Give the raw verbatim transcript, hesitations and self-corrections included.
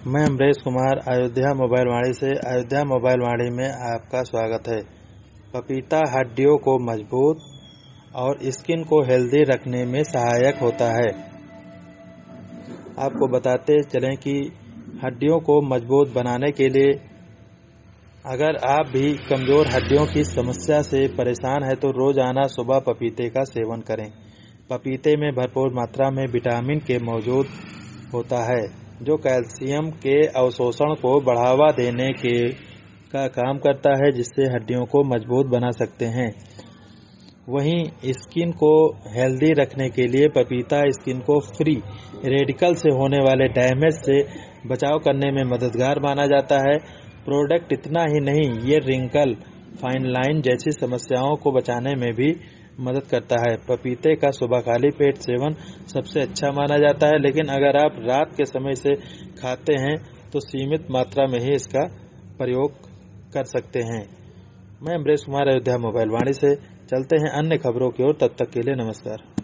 मैं अमरेश कुमार अयोध्या मोबाइल वाणी से अयोध्या मोबाइल वाणी में आपका स्वागत है। पपीता हड्डियों को मजबूत और स्किन को हेल्दी रखने में सहायक होता है। आपको बताते चलें कि हड्डियों को मजबूत बनाने के लिए अगर आप भी कमज़ोर हड्डियों की समस्या से परेशान हैं तो रोज़ाना सुबह पपीते का सेवन करें। पपीते में भरपूर मात्रा में विटामिन के मौजूद होता है जो कैल्शियम के अवशोषण को बढ़ावा देने के का काम करता है, जिससे हड्डियों को मजबूत बना सकते हैं। वहीं स्किन को हेल्दी रखने के लिए पपीता स्किन को फ्री रेडिकल से होने वाले डैमेज से बचाव करने में मददगार माना जाता है। प्रोडक्ट इतना ही नहीं, ये रिंकल, फाइन लाइन जैसी समस्याओं को बचाने में भी मदद करता है। पपीते का सुबह खाली पेट सेवन सबसे अच्छा माना जाता है, लेकिन अगर आप रात के समय से खाते हैं तो सीमित मात्रा में ही इसका प्रयोग कर सकते हैं। मैं अमरेश कुमार अयोध्या मोबाइल वाणी से चलते हैं अन्य खबरों की ओर। तब तक के लिए नमस्कार।